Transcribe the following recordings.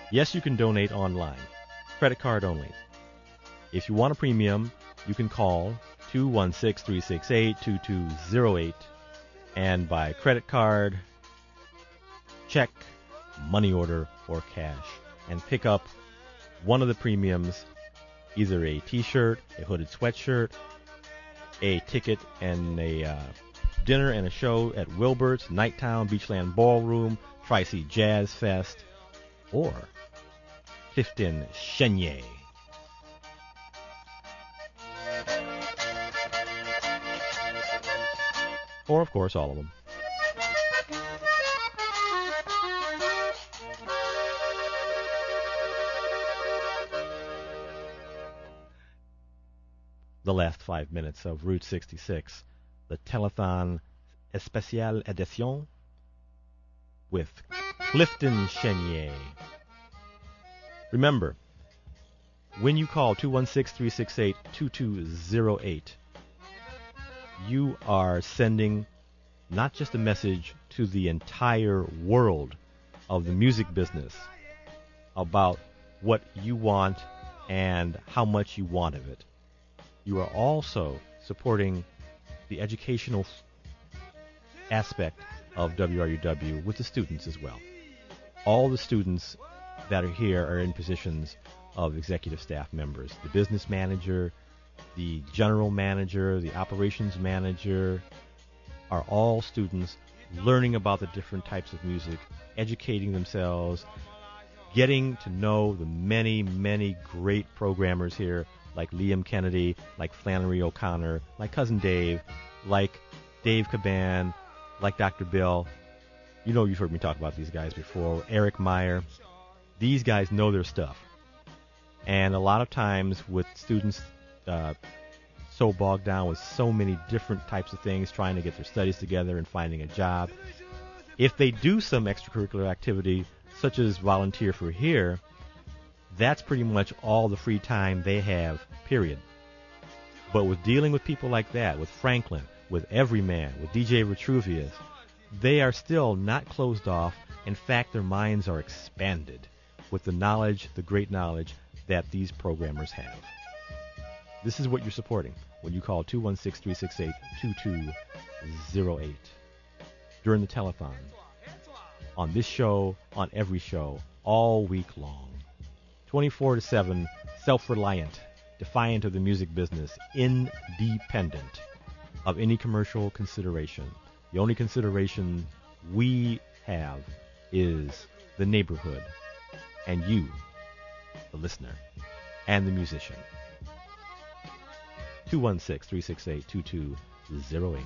Yes, you can donate online. Credit card only. If you want a premium, you can call 216-368-2208 and buy credit card, check, money order, or cash, and pick up one of the premiums, either a t-shirt, a hooded sweatshirt, a ticket and a dinner and a show at Wilbert's, Nighttown, Beachland Ballroom, Tri-C Jazz Fest, or Clifton Chenier. Or, of course, all of them. The last 5 minutes of Route 66, the Telethon Especial Edition with Clifton Chenier. Remember, when you call 216-368-2208, you are sending not just a message to the entire world of the music business about what you want and how much you want of it. You are also supporting the educational aspect of WRUW with the students as well. All the students that are here are in positions of executive staff members. The business manager, the general manager, the operations manager are all students learning about the different types of music, educating themselves, getting to know the many, many great programmers here, like Liam Kennedy, like Flannery O'Connor, like Cousin Dave, like Dave Caban, like Dr. Bill. You know, you've heard me talk about these guys before. Eric Meyer. These guys know their stuff. And a lot of times with students so bogged down with so many different types of things, trying to get their studies together and finding a job, if they do some extracurricular activity, such as volunteer for here, that's pretty much all the free time they have, period. But with dealing with people like that, with Franklin, with Everyman, with DJ Vitruvius, they are still not closed off. In fact, their minds are expanded with the knowledge, the great knowledge that these programmers have. This is what you're supporting when you call 216-368-2208 during the telethon, on this show, on every show, all week long. 24/7, self-reliant, defiant of the music business, independent of any commercial consideration. The only consideration we have is the neighborhood and you, the listener, and the musician. 216-368-2208.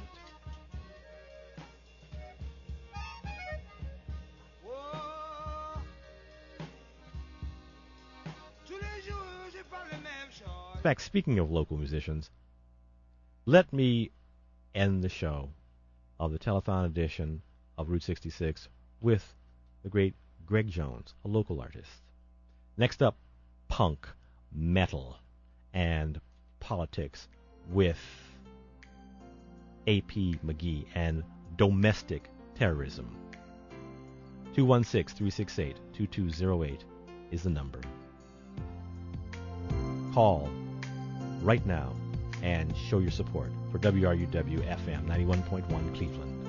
In fact, speaking of local musicians, let me end the show of the telethon edition of Route 66 with the great Greg Jones, a local artist. Next up, punk, metal, and politics with A.P. McGee and domestic terrorism. 216-368-2208 is the number. Call right now and show your support for WRUW FM 91.1 Cleveland.